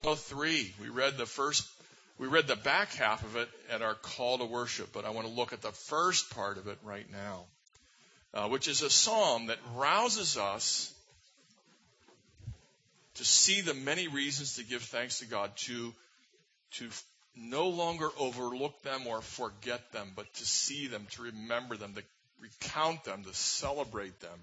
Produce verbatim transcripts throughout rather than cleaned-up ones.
oh three. We read the first, we read the back half of it at our call to worship, but I want to look at the first part of it right now, uh, which is a psalm that rouses us to see the many reasons to give thanks to God, to, to no longer overlook them or forget them, but to see them, to remember them, to recount them, to celebrate them.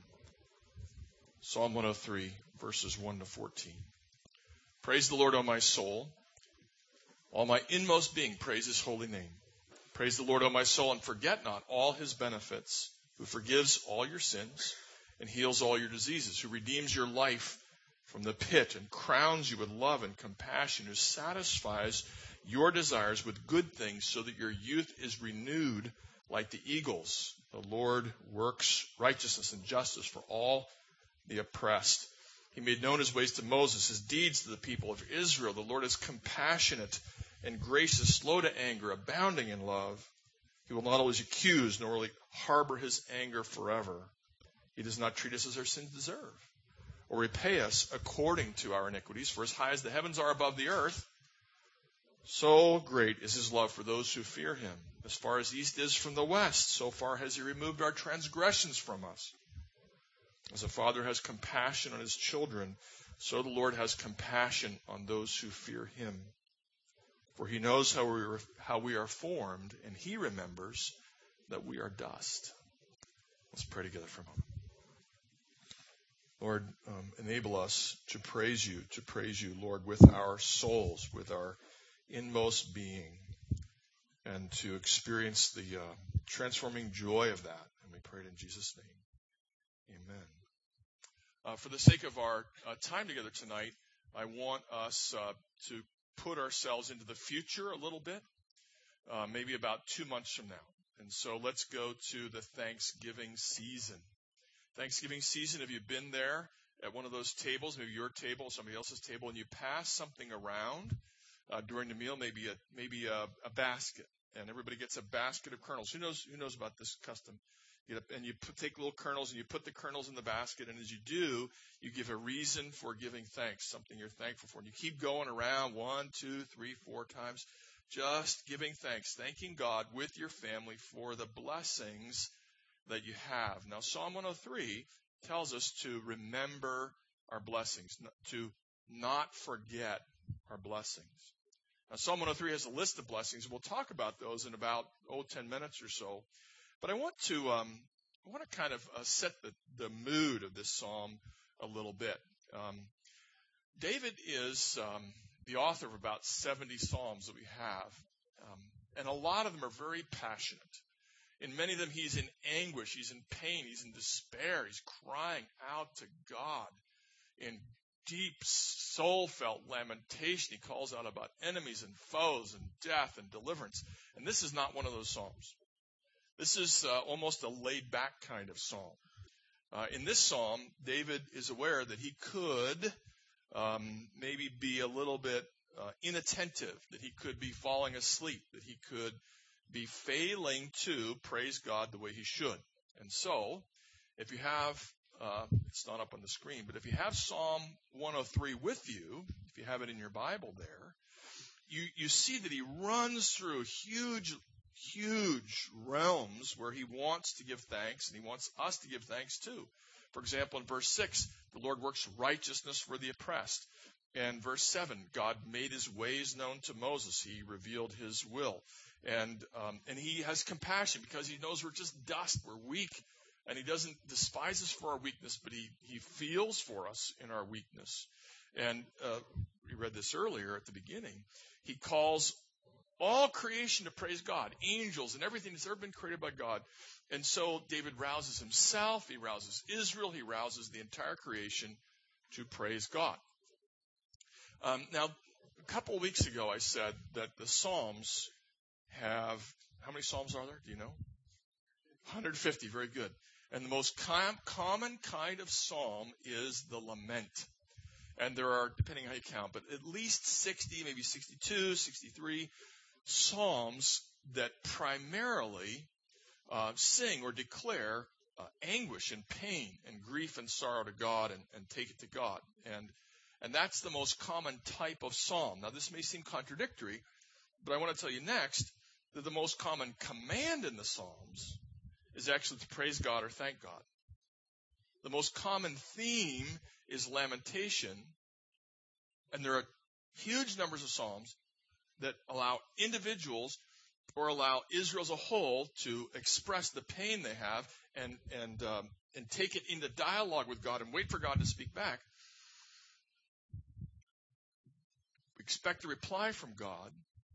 Psalm one oh three, verses one to fourteen. Praise the Lord, O my soul. All my inmost being, praise his holy name. Praise the Lord, O my soul, and forget not all his benefits, who forgives all your sins and heals all your diseases, who redeems your life from the pit and crowns you with love and compassion, who satisfies your desires with good things so that your youth is renewed like the eagles. The Lord works righteousness and justice for all the oppressed. He made known his ways to Moses, his deeds to the people of Israel. The Lord is compassionate and gracious, slow to anger, abounding in love. He will not always accuse, nor will he harbor his anger forever. He does not treat us as our sins deserve, or repay us according to our iniquities. For as high as the heavens are above the earth, so great is his love for those who fear him. As far as east is from the west, so far has he removed our transgressions from us. As a father has compassion on his children, so the Lord has compassion on those who fear him. For he knows how we are, how we are formed, and he remembers that we are dust. Let's pray together for a moment. Lord, um, enable us to praise you, to praise you, Lord, with our souls, with our inmost being, and to experience the uh, transforming joy of that. And we pray it in Jesus' name. Amen. Uh, for the sake of our uh, time together tonight, I want us uh, to put ourselves into the future a little bit, uh, maybe about two months from now. And so let's go to the Thanksgiving season. Thanksgiving season, have you been there at one of those tables, maybe your table, somebody else's table, and you pass something around uh, during the meal, maybe a maybe a, a basket, and everybody gets a basket of kernels. Who knows who knows about this custom? You get up and you put, take little kernels and you put the kernels in the basket, and as you do, you give a reason for giving thanks, something you're thankful for. And you keep going around one, two, three, four times, just giving thanks, thanking God with your family for the blessings that you have. Now, Psalm one oh three tells us to remember our blessings, to not forget our blessings. Now, Psalm one oh three has a list of blessings. We'll talk about those in about, oh, ten minutes or so. But I want to um, I want to kind of uh, set the, the mood of this psalm a little bit. Um, David is um, the author of about seventy psalms that we have, um, and a lot of them are very passionate. In many of them, he's in anguish, he's in pain, he's in despair, he's crying out to God in deep, soul-felt lamentation. He calls out about enemies and foes and death and deliverance. And this is not one of those psalms. This is uh, almost a laid-back kind of psalm. Uh, in this psalm, David is aware that he could um, maybe be a little bit uh, inattentive, that he could be falling asleep, that he could be failing to praise God the way he should. And so, if you have, uh, it's not up on the screen, but if you have Psalm one oh three with you, if you have it in your Bible there, you, you see that he runs through huge, huge realms where he wants to give thanks, and he wants us to give thanks too. For example, in verse six, the Lord works righteousness for the oppressed. And verse seven, God made his ways known to Moses. He revealed his will. And um, and he has compassion because he knows we're just dust, we're weak. And he doesn't despise us for our weakness, but he, he feels for us in our weakness. And uh, we read this earlier at the beginning. He calls all creation to praise God, angels and everything that's ever been created by God. And so David rouses himself, he rouses Israel, he rouses the entire creation to praise God. Um, now, a couple of weeks ago I said that the Psalms have, how many Psalms are there? Do you know? one hundred fifty, very good. And the most com- common kind of psalm is the lament. And there are, depending how you count, but at least sixty, maybe sixty-two, sixty-three psalms that primarily uh, sing or declare uh, anguish and pain and grief and sorrow to God and, and take it to God. And And that's the most common type of psalm. Now, this may seem contradictory, but I want to tell you next that the most common command in the Psalms is actually to praise God or thank God. The most common theme is lamentation, and there are huge numbers of Psalms that allow individuals or allow Israel as a whole to express the pain they have and and um, and take it into dialogue with God and wait for God to speak back. We expect a reply from God.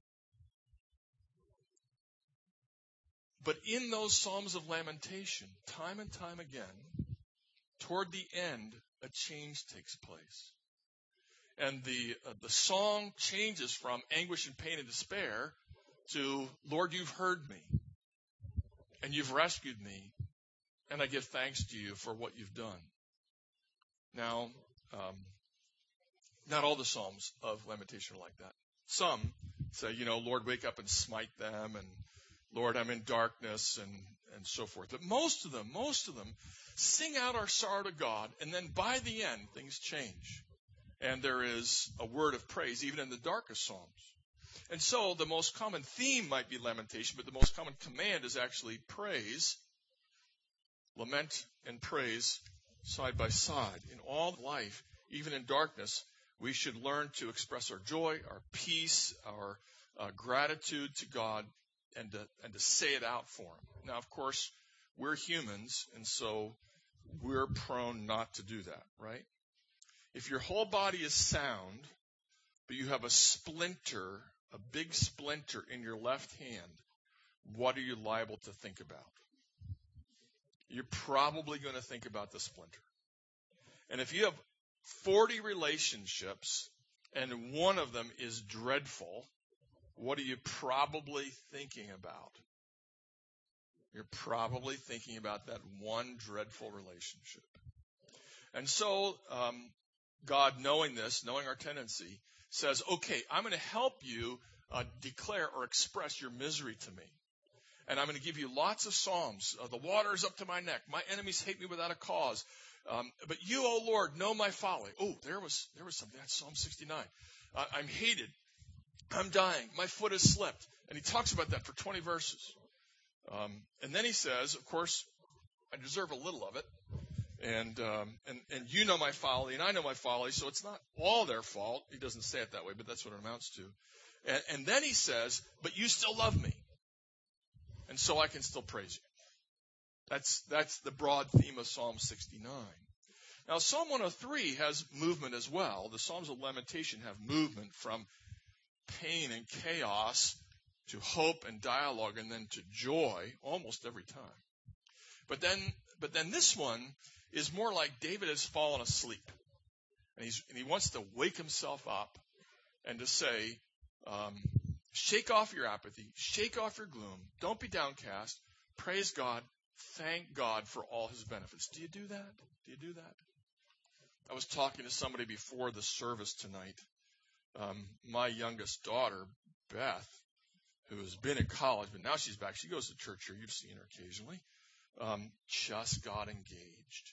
But in those Psalms of lamentation, time and time again, toward the end, a change takes place. And the uh, the song changes from anguish and pain and despair to, Lord, you've heard me, and you've rescued me, and I give thanks to you for what you've done. Now, um, not all the Psalms of lamentation are like that. Some say, you know, Lord, wake up and smite them, and Lord, I'm in darkness, and, and so forth. But most of them, most of them sing out our sorrow to God, and then by the end, things change. And there is a word of praise, even in the darkest Psalms. And so the most common theme might be lamentation, but the most common command is actually praise. Lament and praise side by side. In all life, even in darkness, we should learn to express our joy, our peace, our uh, gratitude to God, and to, and to say it out for Him. Now, of course, we're humans, and so we're prone not to do that, right? If your whole body is sound, but you have a splinter, a big splinter in your left hand, what are you liable to think about? You're probably going to think about the splinter. And if you have forty relationships and one of them is dreadful, what are you probably thinking about? You're probably thinking about that one dreadful relationship. And so, um, God, knowing this, knowing our tendency, says, okay, I'm going to help you uh, declare or express your misery to me. And I'm going to give you lots of psalms. Uh, the water is up to my neck. My enemies hate me without a cause. Um, but you, O Lord, know my folly. Oh, there was there was something. That's Psalm sixty-nine. Uh, I'm hated. I'm dying. My foot has slipped. And he talks about that for twenty verses. Um, and then he says, of course, I deserve a little of it. And, um, and and you know my folly, and I know my folly, so it's not all their fault. He doesn't say it that way, but that's what it amounts to. And, and then he says, but you still love me, and so I can still praise you. That's that's the broad theme of Psalm sixty-nine. Now, Psalm one oh three has movement as well. The Psalms of Lamentation have movement from pain and chaos to hope and dialogue, and then to joy almost every time. But then, but then this one is more like David has fallen asleep, and he's and he wants to wake himself up and to say, um, shake off your apathy, shake off your gloom, don't be downcast, praise God, thank God for all His benefits. Do you do that? Do you do that? I was talking to somebody before the service tonight. Um, my youngest daughter, Beth, who has been in college, but now she's back. She goes to church here. You've seen her occasionally. Um, just got engaged.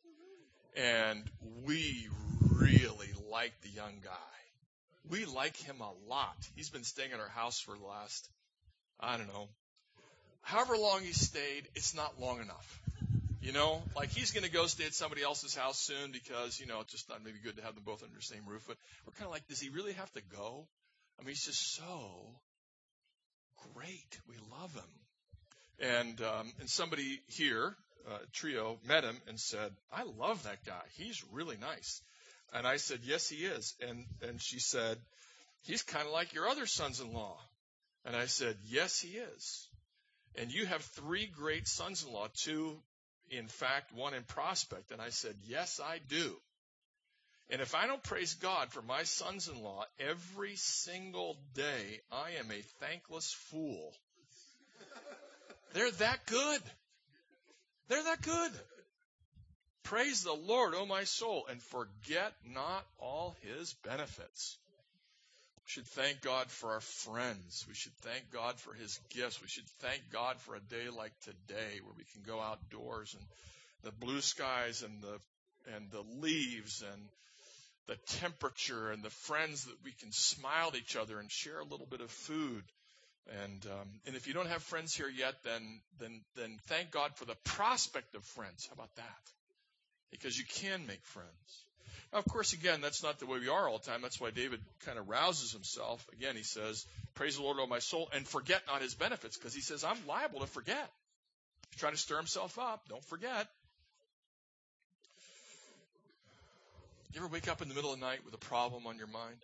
And we really like the young guy. We like him a lot. He's been staying at our house for the last, I don't know, however long he stayed, it's not long enough. You know, like he's going to go stay at somebody else's house soon because, you know, it's just not maybe good to have them both under the same roof. But we're kind of like, does he really have to go? I mean, he's just so great. We love him. And um, and somebody here, uh, Trio, met him and said, I love that guy. He's really nice. And I said, yes, he is. And and she said, he's kind of like your other sons-in-law. And I said, yes, he is. And you have three great sons-in-law, two, in fact, one in Prospect. And I said, yes, I do. And if I don't praise God for my sons-in-law every single day, I am a thankless fool. They're that good. They're that good. Praise the Lord, O my soul, and forget not all His benefits. We should thank God for our friends. We should thank God for His gifts. We should thank God for a day like today where we can go outdoors and the blue skies and the and the leaves and the temperature and the friends that we can smile at each other and share a little bit of food. And um, and if you don't have friends here yet, then then then thank God for the prospect of friends. How about that? Because you can make friends. Now, of course, again, that's not the way we are all the time. That's why David kind of rouses himself. Again, he says, praise the Lord, O my soul, and forget not his benefits. Because he says, I'm liable to forget. He's trying to stir himself up. Don't forget. You ever wake up in the middle of the night with a problem on your mind?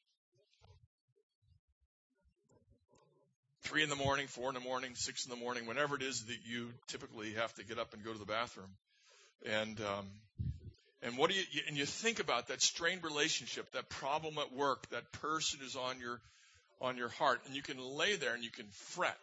Three in the morning, four in the morning, six in the morning, whenever it is that you typically have to get up and go to the bathroom. And um, and what do you and you think about that strained relationship, that problem at work, that person who's on your on your heart, and you can lay there and you can fret,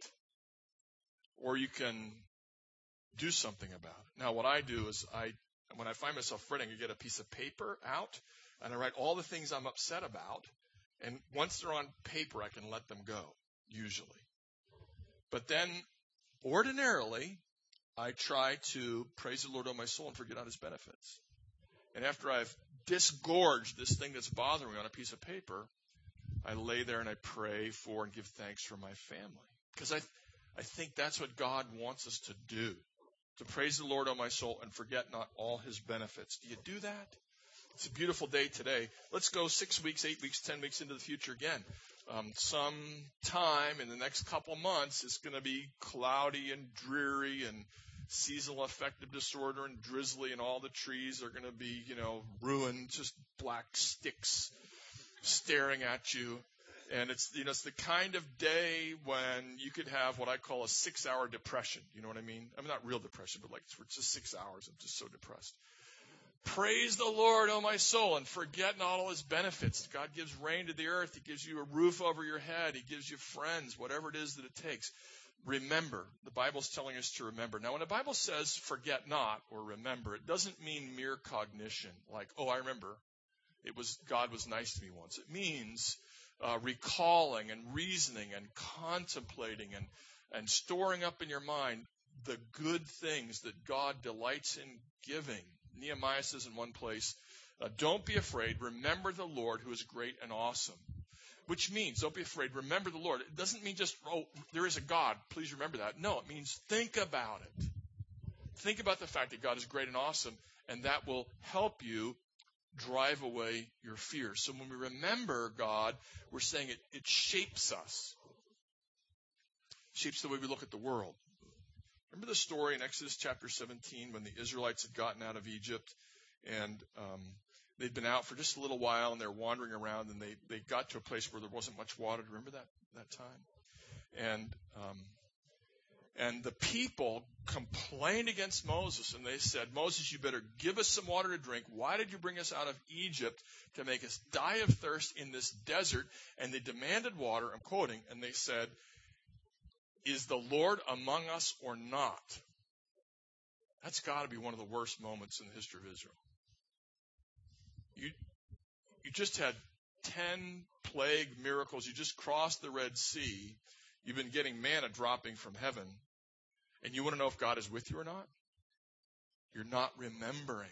or you can do something about it. Now, what I do is I when I find myself fretting, I get a piece of paper out and I write all the things I'm upset about, and once they're on paper, I can let them go. Usually. But then, ordinarily, I try to praise the Lord, O my soul, and forget not his benefits. And after I've disgorged this thing that's bothering me on a piece of paper, I lay there and I pray for and give thanks for my family. Because I, I think that's what God wants us to do. To praise the Lord, O my soul, and forget not all his benefits. Do you do that? It's a beautiful day today. Let's go six weeks, eight weeks, ten weeks into the future again. Um, some time in the next couple months, it's going to be cloudy and dreary and seasonal affective disorder and drizzly, and all the trees are going to be, you know, ruined, just black sticks staring at you. And it's, you know, it's the kind of day when you could have what I call a six-hour depression. You know what I mean? I mean, not real depression, but like for just six hours, I'm just so depressed. Praise the Lord, O my soul, and forget not all his benefits. God gives rain to the earth. He gives you a roof over your head. He gives you friends, whatever it is that it takes. Remember. The Bible's telling us to remember. Now, when the Bible says forget not or remember, it doesn't mean mere cognition, like, oh, I remember. It was God was nice to me once. It means uh, recalling and reasoning and contemplating and, and storing up in your mind the good things that God delights in giving. Nehemiah says in one place, uh, don't be afraid. Remember the Lord who is great and awesome. Which means, don't be afraid. Remember the Lord. It doesn't mean just, oh, there is a God. Please remember that. No, it means think about it. Think about the fact that God is great and awesome, and that will help you drive away your fears. So when we remember God, we're saying it, it shapes us. It shapes the way we look at the world. Remember the story in Exodus chapter seventeen when the Israelites had gotten out of Egypt, and um, they'd been out for just a little while, and they're wandering around, and they, they got to a place where there wasn't much water. Do you remember that that time? And um, and the people complained against Moses, and they said, Moses, you better give us some water to drink. Why did you bring us out of Egypt to make us die of thirst in this desert? And they demanded water. I'm quoting, and they said, is the Lord among us or not? That's got to be one of the worst moments in the history of Israel. You, you just had ten plague miracles. You just crossed the Red Sea. You've been getting manna dropping from heaven. And you want to know if God is with you or not? You're not remembering.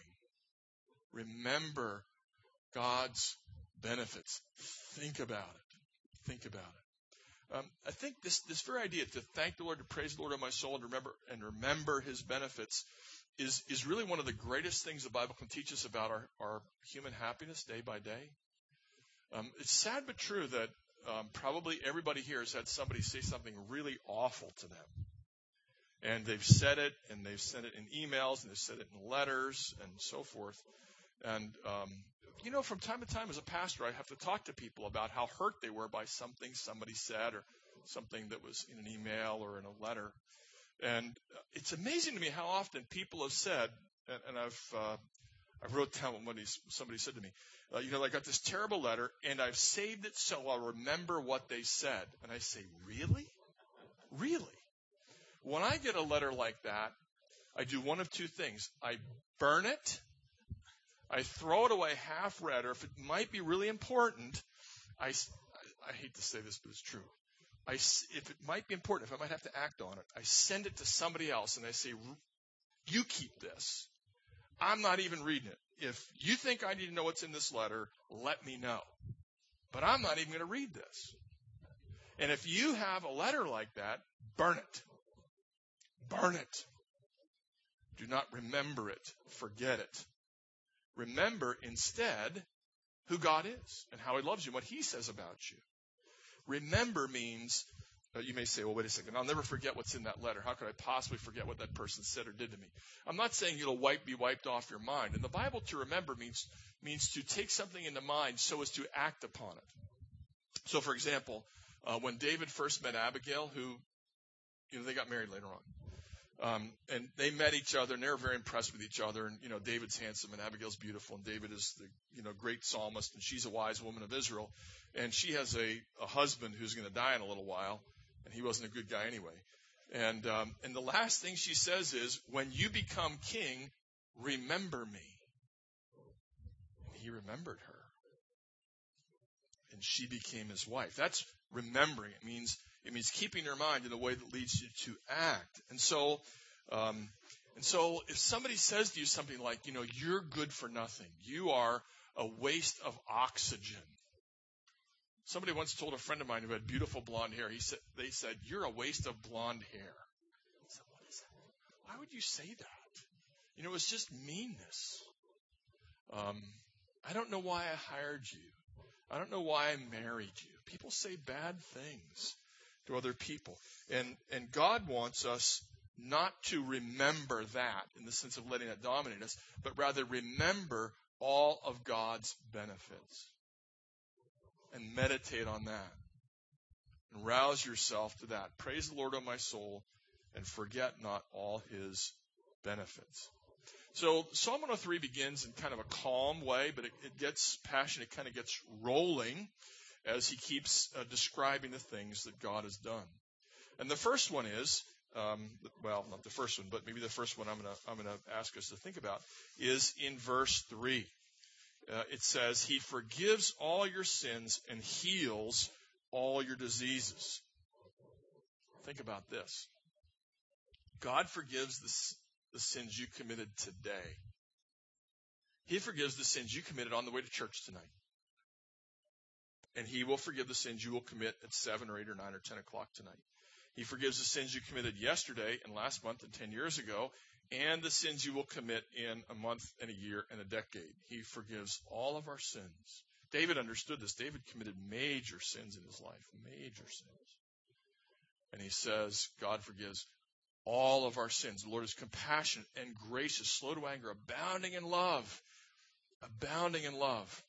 Remember God's benefits. Think about it. Think about it. Um, I think this, this very idea to thank the Lord, to praise the Lord of my soul, and remember and remember his benefits is, is really one of the greatest things the Bible can teach us about our, our human happiness day by day. Um, it's sad but true that um, probably everybody here has had somebody say something really awful to them. And they've said it, and they've sent it in emails, and they've said it in letters, and so forth. And, um, you know, from time to time as a pastor, I have to talk to people about how hurt they were by something somebody said or something that was in an email or in a letter. And it's amazing to me how often people have said, and, and I've uh, I wrote down what somebody said to me, uh, you know, I got this terrible letter, and I've saved it so I'll remember what they said. And I say, really? Really? When I get a letter like that, I do one of two things. I burn it. I throw it away half read, or if it might be really important, I, I hate to say this, but it's true. I, if it might be important, if I might have to act on it, I send it to somebody else, and I say, you keep this. I'm not even reading it. If you think I need to know what's in this letter, let me know. But I'm not even going to read this. And if you have a letter like that, burn it. Burn it. Do not remember it. Forget it. Remember instead who God is and how he loves you and what he says about you. Remember means, uh, you may say, well, wait a second, I'll never forget what's in that letter. How could I possibly forget what that person said or did to me? I'm not saying it'll wipe, be wiped off your mind. In the Bible, to remember means, means to take something into mind so as to act upon it. So, for example, uh, when David first met Abigail, who, you know, they got married later on. Um, and they met each other, and they were very impressed with each other. And, you know, David's handsome, and Abigail's beautiful, and David is the, you know, great psalmist, and she's a wise woman of Israel. And she has a, a husband who's going to die in a little while, and he wasn't a good guy anyway. And, um, and the last thing she says is, when you become king, remember me. And he remembered her. And she became his wife. That's remembering. It means it means keeping your mind in a way that leads you to act. And so, um, and so, if somebody says to you something like, you know, you're good for nothing, you are a waste of oxygen. Somebody once told a friend of mine who had beautiful blonde hair. He said, they said, you're a waste of blonde hair. I said, what is that? Why would you say that? You know, it was just meanness. Um, I don't know why I hired you. I don't know why I married you. People say bad things to other people. And, and God wants us not to remember that in the sense of letting it dominate us, but rather remember all of God's benefits. And meditate on that. And rouse yourself to that. Praise the Lord, O my soul, and forget not all his benefits. So Psalm one oh three begins in kind of a calm way, but it, it gets passionate, it kind of gets rolling as he keeps uh, describing the things that God has done. And the first one is, um, well, not the first one, but maybe the first one I'm going to I'm going to ask us to think about is in verse three. Uh, it says, he forgives all your sins and heals all your diseases. Think about this. God forgives the the sins you committed today. He forgives the sins you committed on the way to church tonight. And he will forgive the sins you will commit at seven or eight or nine or ten o'clock tonight. He forgives the sins you committed yesterday and last month and ten years ago, and the sins you will commit in a month and a year and a decade. He forgives all of our sins. David understood this. David committed major sins in his life, major sins. And he says, God forgives all of our sins. The Lord is compassionate and gracious, slow to anger, abounding in love. Abounding in love.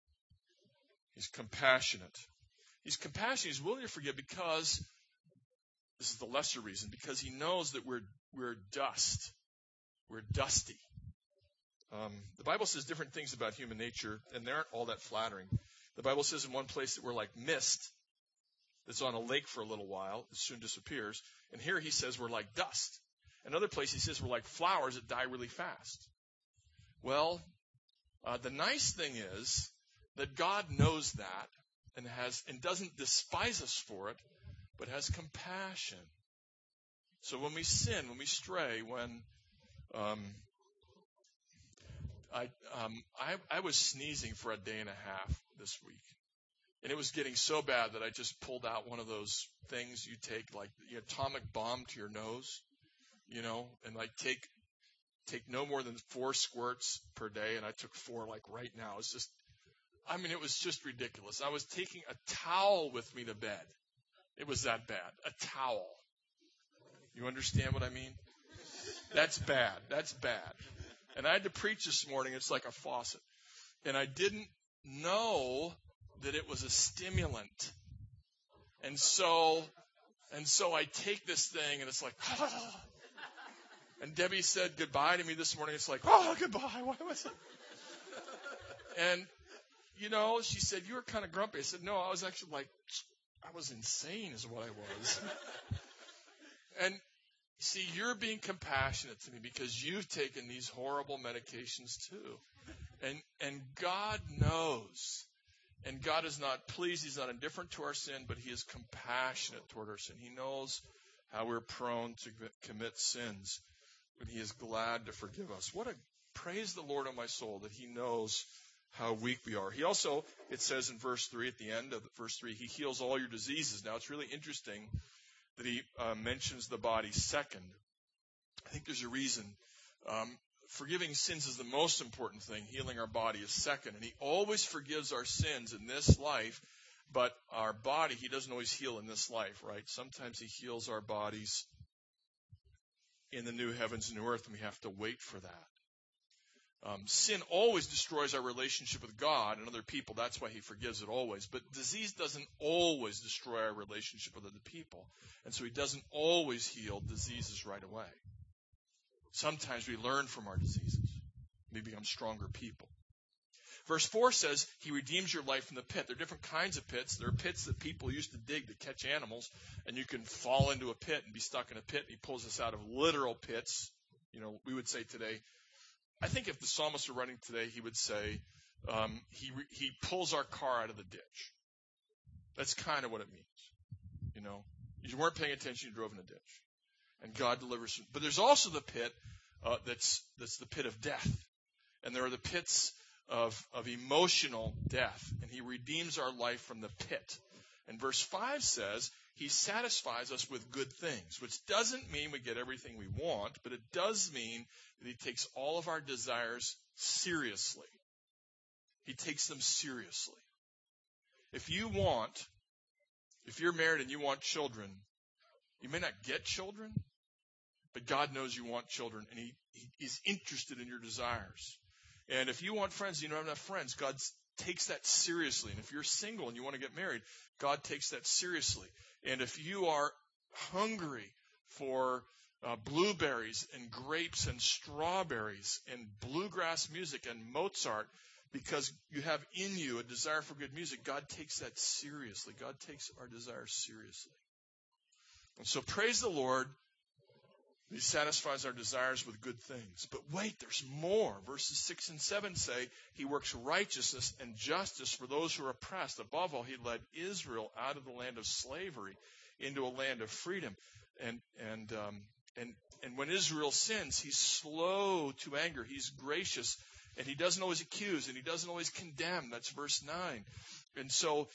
He's compassionate. He's compassionate. He's willing to forgive because, this is the lesser reason, because he knows that we're we're dust. We're dusty. Um, the Bible says different things about human nature, and they aren't all that flattering. The Bible says in one place that we're like mist that's on a lake for a little while. It soon disappears. And here he says we're like dust. Another place he says we're like flowers that die really fast. Well, uh, the nice thing is that God knows that and has and doesn't despise us for it, but has compassion. So when we sin, when we stray, when um, I, um, I I was sneezing for a day and a half this week. And it was getting so bad that I just pulled out one of those things you take, like the atomic bomb to your nose, you know, and like take take no more than four squirts per day. And I took four like right now. It's just, I mean, it was just ridiculous. I was taking a towel with me to bed. It was that bad. A towel. You understand what I mean? That's bad. That's bad. And I had to preach this morning. It's like a faucet. And I didn't know that it was a stimulant. And so, and so I take this thing and it's like, ah. And Debbie said goodbye to me this morning. It's like, oh, goodbye. What was it? And, you know, she said, you were kind of grumpy. I said, no, I was actually like, I was insane is what I was. And see, you're being compassionate to me because you've taken these horrible medications too. And, and God knows. And God is not pleased. He's not indifferent to our sin, but he is compassionate toward our sin. He knows how we're prone to commit sins, and he is glad to forgive us. What a Praise the Lord, O my soul, that he knows how weak we are. He also, it says in verse three, at the end of verse three, he heals all your diseases. Now, it's really interesting that he uh, mentions the body second. I think there's a reason. Um, forgiving sins is the most important thing. Healing our body is second. And he always forgives our sins in this life, but our body, he doesn't always heal in this life, right? Sometimes he heals our bodies in the new heavens and new earth, and we have to wait for that. Um, sin always destroys our relationship with God and other people. That's why he forgives it always. But disease doesn't always destroy our relationship with other people. And so he doesn't always heal diseases right away. Sometimes we learn from our diseases. We become stronger people. Verse four says, he redeems your life from the pit. There are different kinds of pits. There are pits that people used to dig to catch animals, and you can fall into a pit and be stuck in a pit. He pulls us out of literal pits. You know, we would say today, I think if the psalmist were writing today, he would say, um, he re- he pulls our car out of the ditch. That's kind of what it means. You know, you weren't paying attention, you drove in a ditch. And God delivers. But there's also the pit uh, that's that's the pit of death. And there are the pits of, of emotional death. And he redeems our life from the pit. And verse five says, he satisfies us with good things, which doesn't mean we get everything we want, but it does mean that he takes all of our desires seriously. He takes them seriously. If you want, if you're married and you want children, you may not get children, but God knows you want children, and he, he is interested in your desires. And if you want friends and you don't have enough friends, God takes that seriously. And if you're single and you want to get married, God takes that seriously. And if you are hungry for uh, blueberries and grapes and strawberries and bluegrass music and Mozart, because you have in you a desire for good music, God takes that seriously. God takes our desires seriously. And so praise the Lord. He satisfies our desires with good things. But wait, there's more. Verses six and seven say, he works righteousness and justice for those who are oppressed. Above all, he led Israel out of the land of slavery into a land of freedom. And and um, and and when Israel sins, he's slow to anger. He's gracious, and he doesn't always accuse, and he doesn't always condemn. That's verse nine. And so,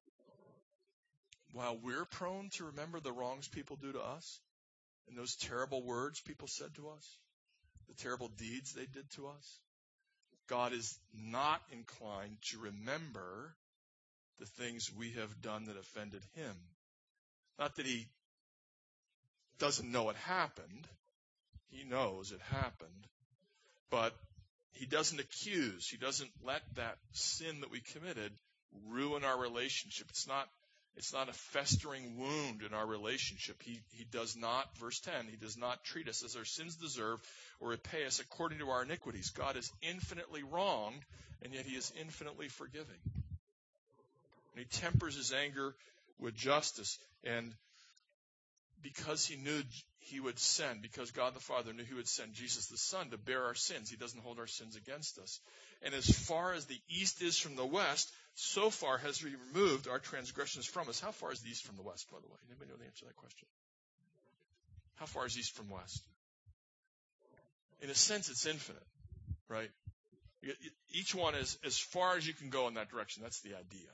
while we're prone to remember the wrongs people do to us, and those terrible words people said to us, the terrible deeds they did to us, God is not inclined to remember the things we have done that offended him. Not that he doesn't know it happened. He knows it happened. But he doesn't accuse. He doesn't let that sin that we committed ruin our relationship. It's not It's not a festering wound in our relationship. He he does not, verse ten, he does not treat us as our sins deserve or repay us according to our iniquities. God is infinitely wronged, and yet he is infinitely forgiving. And he tempers his anger with justice. And because he knew he would send, because God the Father knew he would send Jesus the Son to bear our sins, he doesn't hold our sins against us. And as far as the east is from the west, so far has he removed our transgressions from us. How far is the east from the west, by the way? Anybody know the answer to that question? How far is east from west? In a sense, it's infinite, right? Each one is as far as you can go in that direction. That's the idea.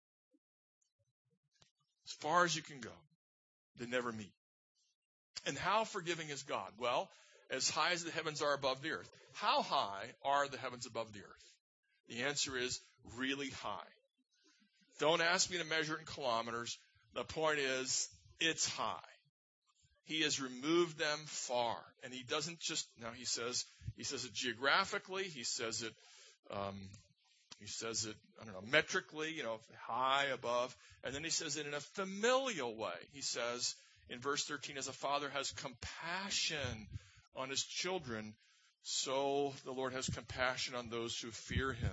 As far as you can go. They never meet. And how forgiving is God? Well, as high as the heavens are above the earth. How high are the heavens above the earth? The answer is really high. Don't ask me to measure it in kilometers. The point is, it's high. He has removed them far. And he doesn't just, now he says, he says it geographically, he says it, um, he says it, I don't know, metrically, you know, high, above. And then he says it in a familial way. He says in verse thirteen, as a father has compassion on his children, so the Lord has compassion on those who fear him.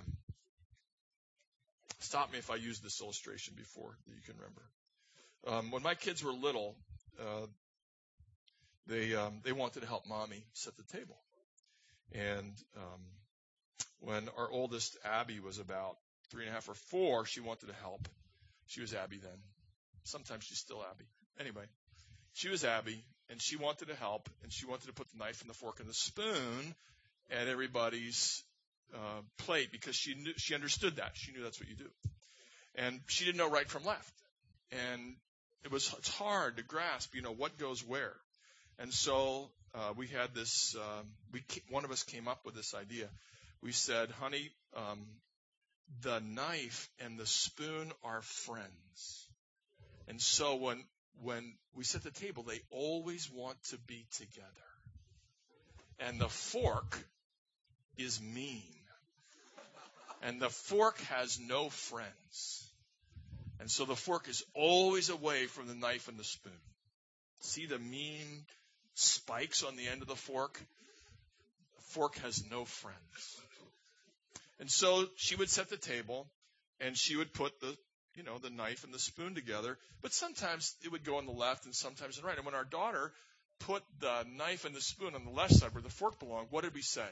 Stop me if I used this illustration before that you can remember. Um, when my kids were little, uh, they um, they wanted to help mommy set the table. And um, when our oldest, Abby, was about three and a half or four, she wanted to help. She was Abby then. Sometimes she's still Abby. Anyway, she was Abby, and she wanted to help, and she wanted to put the knife and the fork and the spoon at everybody's uh, plate because she knew, she understood that. She knew that's what you do. And she didn't know right from left. And it was it's hard to grasp, you know, what goes where. And so uh, we had this, uh, we one of us came up with this idea. We said, honey, um, the knife and the spoon are friends. And so when when we sit at the table, they always want to be together. And the fork is mean. And the fork has no friends. And so the fork is always away from the knife and the spoon. See the mean spikes on the end of the fork? The fork has no friends. And so she would set the table, and she would put the, you know, the knife and the spoon together. But sometimes it would go on the left and sometimes on the right. And when our daughter put the knife and the spoon on the left side where the fork belonged, what did we say?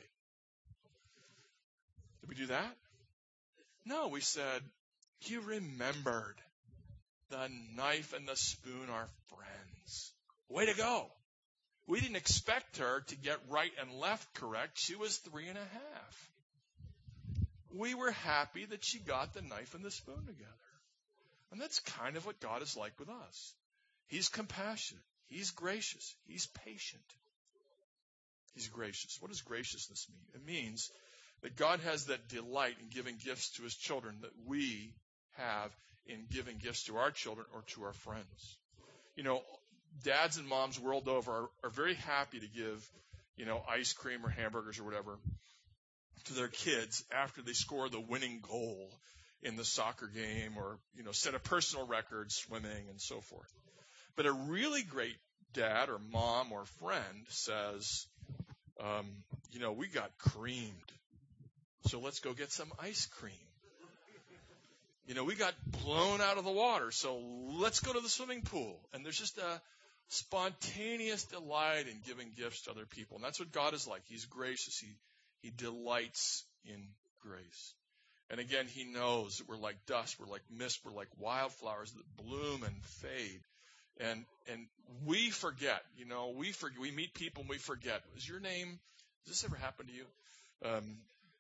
Did we do that? No, we said, you remembered. The knife and the spoon are friends. Way to go. We didn't expect her to get right and left correct. She was three and a half. We were happy that she got the knife and the spoon together. And that's kind of what God is like with us. He's compassionate. He's gracious. He's patient. He's gracious. What does graciousness mean? It means that God has that delight in giving gifts to his children that we have in giving gifts to our children or to our friends. You know, dads and moms world over are, are very happy to give, you know, ice cream or hamburgers or whatever to their kids after they score the winning goal in the soccer game or, you know, set a personal record swimming and so forth. But a really great dad or mom or friend says, um, you know, we got creamed, so let's go get some ice cream. You know, we got blown out of the water, so let's go to the swimming pool. And there's just a spontaneous delight in giving gifts to other people. And that's what God is like. He's gracious. He, he delights in grace. And again, he knows that we're like dust, we're like mist, we're like wildflowers that bloom and fade. And and we forget, you know, we forget, we meet people and we forget. Is your name, does this ever happen to you? Um,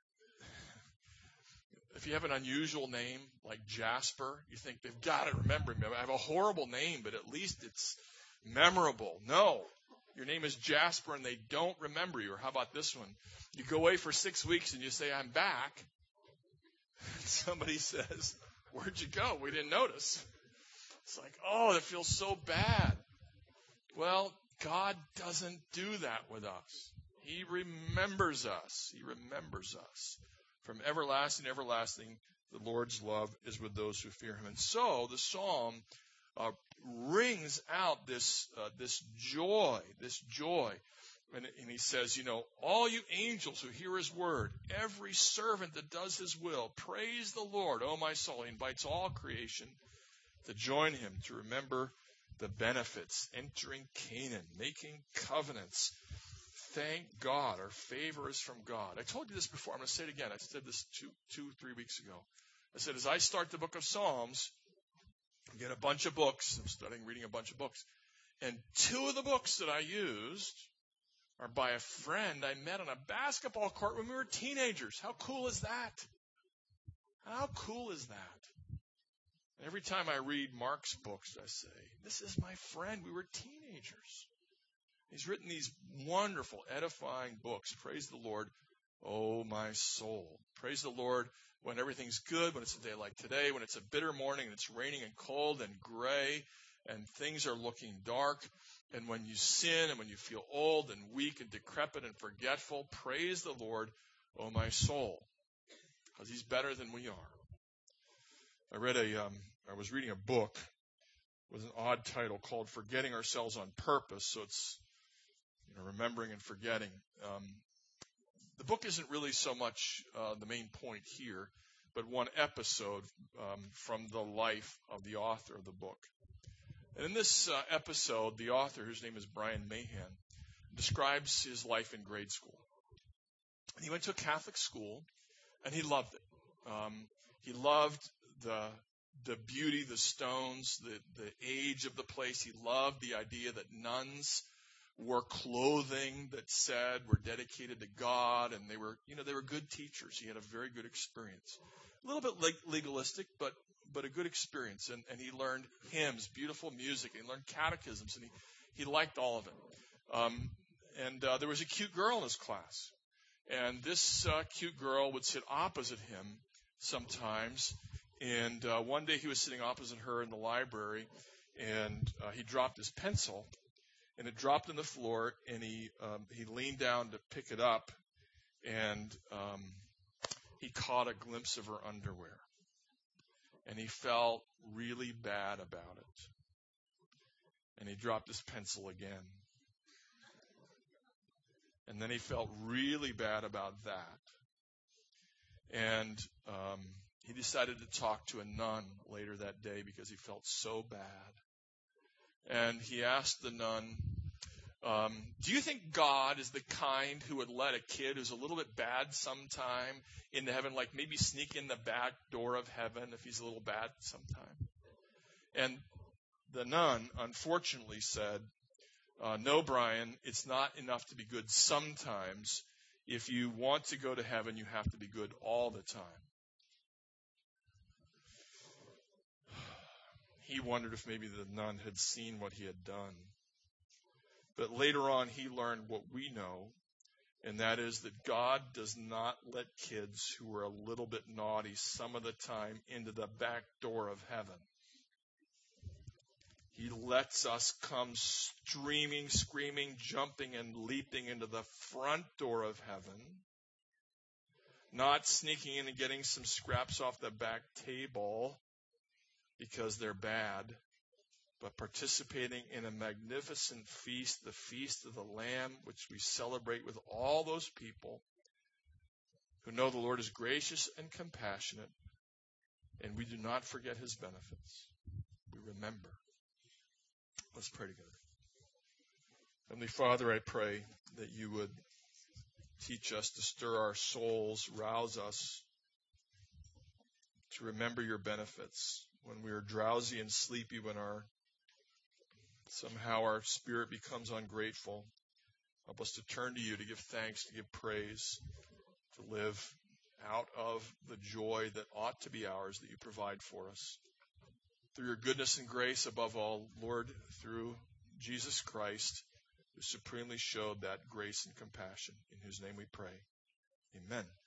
if you have an unusual name like Jasper, you think they've got to remember me. I have a horrible name, but at least it's memorable. No, your name is Jasper and they don't remember you. Or how about this one? You go away for six weeks and you say, I'm back. Somebody says, where'd you go? We didn't notice. It's like, oh, that feels so bad. Well, God doesn't do that with us. He remembers us. He remembers us. From everlasting to everlasting, the Lord's love is with those who fear him. And so the psalm uh, rings out this uh, this joy, this joy. And, and he says, you know, all you angels who hear his word, every servant that does his will, praise the Lord, O my soul. He invites all creation to join him, to remember the benefits, entering Canaan, making covenants. Thank God, our favor is from God. I told you this before. I'm going to say it again. I said this two, two, three weeks ago. I said, as I start the book of Psalms, I get a bunch of books. I'm studying, reading a bunch of books. And two of the books that I used are by a friend I met on a basketball court when we were teenagers. How cool is that? How cool is that? Every time I read Mark's books, I say, this is my friend. We were teenagers. He's written these wonderful, edifying books. Praise the Lord, oh my soul. Praise the Lord when everything's good, when it's a day like today, when it's a bitter morning and it's raining and cold and gray and things are looking dark, and when you sin and when you feel old and weak and decrepit and forgetful. Praise the Lord, oh my soul, because he's better than we are. I read a, um, I was reading a book with an odd title called Forgetting Ourselves on Purpose. So it's, you know, remembering and forgetting. Um, the book isn't really so much uh, the main point here, but one episode um, from the life of the author of the book. And in this uh, episode, the author, whose name is Brian Mahan, describes his life in grade school. He went to a Catholic school, and he loved it. Um, he loved the the beauty, the stones, the, the age of the place. He loved the idea that nuns wore clothing that said we're dedicated to God, and they were, you know, they were good teachers. He had a very good experience. A little bit legalistic, but but a good experience. And, and he learned hymns, beautiful music. He learned catechisms, and he, he liked all of it. Um, and uh, there was a cute girl in his class. And this uh, cute girl would sit opposite him sometimes. And uh, one day he was sitting opposite her in the library, and uh, he dropped his pencil, and it dropped on the floor, and he um, he leaned down to pick it up, and um, he caught a glimpse of her underwear. And he felt really bad about it. And he dropped his pencil again. And then he felt really bad about that. And um, he decided to talk to a nun later that day because he felt so bad. And he asked the nun, um, do you think God is the kind who would let a kid who's a little bit bad sometime into heaven, like maybe sneak in the back door of heaven if he's a little bad sometime? And the nun, unfortunately, said, uh, no, Brian, it's not enough to be good sometimes. If you want to go to heaven, you have to be good all the time. He wondered if maybe the nun had seen what he had done. But later on, he learned what we know, and that is that God does not let kids who are a little bit naughty some of the time into the back door of heaven. He lets us come streaming, screaming, jumping, and leaping into the front door of heaven, not sneaking in and getting some scraps off the back table because they're bad, but participating in a magnificent feast, the Feast of the Lamb, which we celebrate with all those people who know the Lord is gracious and compassionate, and we do not forget his benefits. We remember. Let's pray together. Heavenly Father, I pray that you would teach us to stir our souls, rouse us to remember your benefits when we are drowsy and sleepy, when our somehow our spirit becomes ungrateful. Help us to turn to you, to give thanks, to give praise, to live out of the joy that ought to be ours, that you provide for us. Through your goodness and grace, above all, Lord, through Jesus Christ, who supremely showed that grace and compassion, in whose name we pray. Amen.